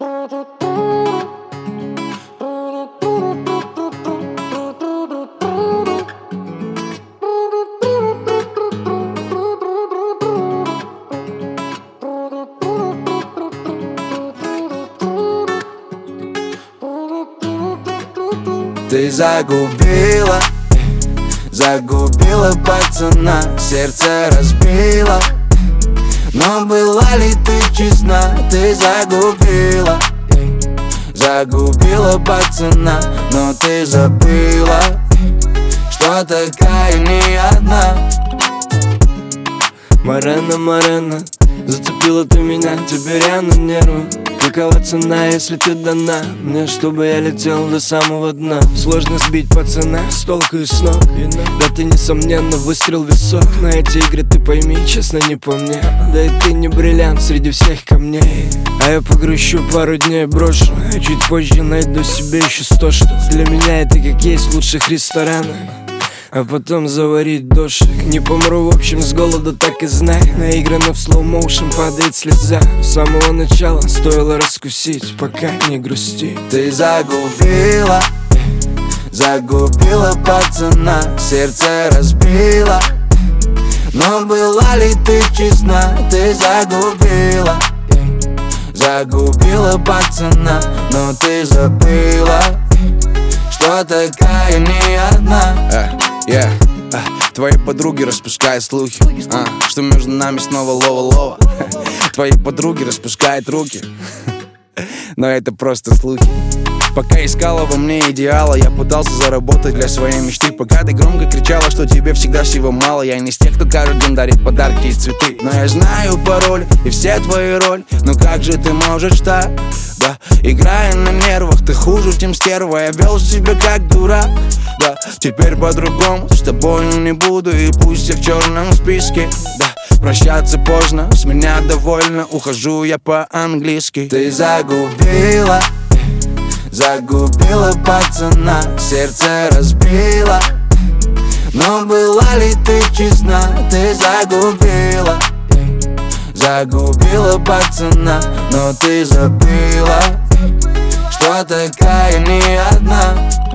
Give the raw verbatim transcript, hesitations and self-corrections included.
Ты загубила, загубила пацана, сердце разбила. Но была ли ты честна? Ты загубила, загубила пацана, но ты забыла, что такая не одна. Морена, Морена, зацепила ты меня, теперь я на нервы. Какова цена, если ты дана мне, чтобы я летел до самого дна? Сложно сбить пацана с толку и с ног. Да ты, несомненно, выстрел в висок. На эти игры ты пойми, честно, не по мне. Да и ты не бриллиант среди всех камней. А я погрущу пару дней, брошу, а чуть позже найду себе еще сто, что для меня это как есть в лучших ресторанах. А потом заварить дошик. Не помру, в общем, с голода, так и знай. Наиграно в слоу-моушен падает слеза. С самого начала стоило раскусить, пока не грусти. Ты загубила, загубила пацана, сердце разбила. Но была ли ты честна? Ты загубила, загубила пацана, но ты забыла, что такая не одна. Yeah. Uh, твои подруги распускают слухи, uh, что между нами снова лова-лова. Твои подруги распускают руки, но это просто слухи. Пока искала во мне идеала, я пытался заработать для своей мечты. Пока ты громко кричала, что тебе всегда всего мало. Я не из тех, кто каждый день дарит подарки и цветы. Но я знаю пароль и все твои роли. Ну как же ты можешь так, да? Играя на нервах, ты хуже, чем стерва. Я вел себя как дурак, да. Теперь по-другому, с тобой не буду. И пусть я в черном списке, да. Прощаться поздно, с меня довольно. Ухожу я по-английски. Ты загубила, загубила пацана, сердце разбила. Но была ли ты честна? Ты загубила, загубила пацана, но ты забыла, что такая не одна.